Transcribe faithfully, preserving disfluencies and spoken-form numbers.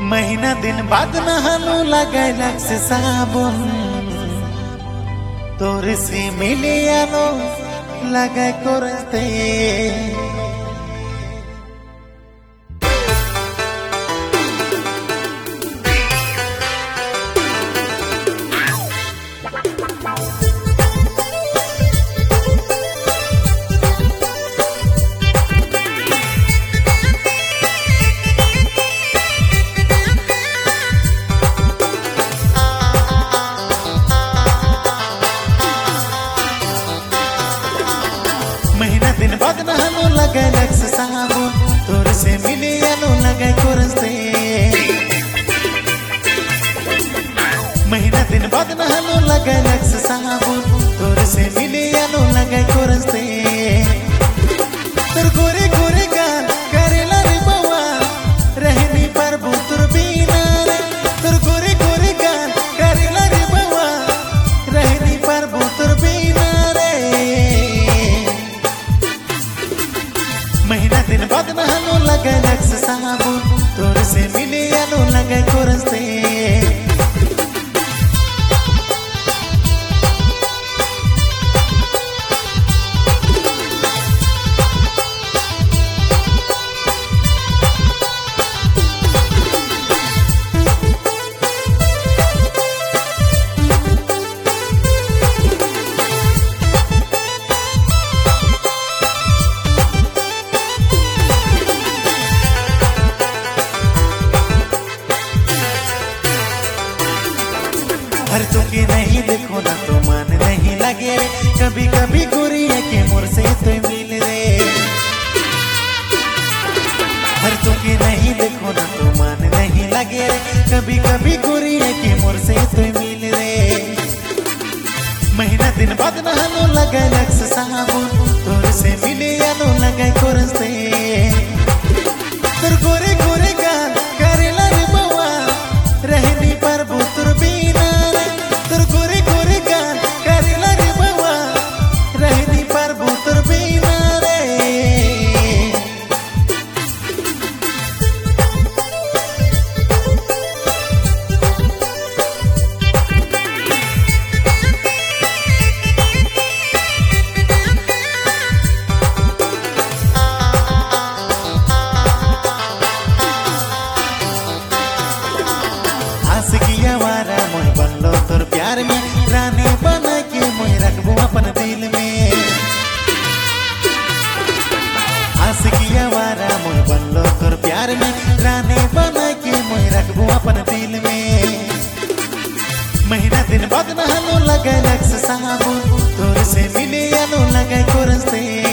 महीना दिन बाद नहालू लगैलक से साबुन तोरे से मिले आलो लगे को रस्ते महीना दिन बाद नहालू लगैलक से साबुन तोरे से मिले आलो लगे को रस्ते महीना दिन बाद नहालू लगैलक से साबुन तोरे से मिले आलो लगे को रस्ते तोर गोरे गोरे गाल करेला रे बवा रहनी पर बुतुर बिना रे तोर गोरे गोरे गाल करेला रे बवा रहनी पर बुतुर बिना रे महीना दिन बाद नहालू लगैलक से साबुन तोरे से मिले आलो लगे को रस्ते हर तुके नहीं देखो ना तो मन नहीं लगे रे कभी कभी गोरिया के मोर से तो मिल रे हर तुके नहीं देखो ना तो मन नहीं लगे रे कभी कभी गोरिया के मोर से तो मिल रे महीना दिन बाद नहालू लगैलक से साबुन तोरे से मिले आलो लगे को रस्ते तोर गोरे गोरे गाल करेला रे बवा रहनी पर बुतुर बिना रे तोर गोरे गोरे गाल करेला रे बवा रहनी पर बुतुर बिना रे आशिकिया वारा मोह बनलो तोर प्यार में रानी बना के मोह रखबो अपन दिल में आशिकिया वारा मोह बनलो तोर प्यार में रानी बना के मोह रखबो अपन दिल में महीना दिन बाद नहालू लगैलक से साबुन तोरे से मिले आलो लगे को रस्ते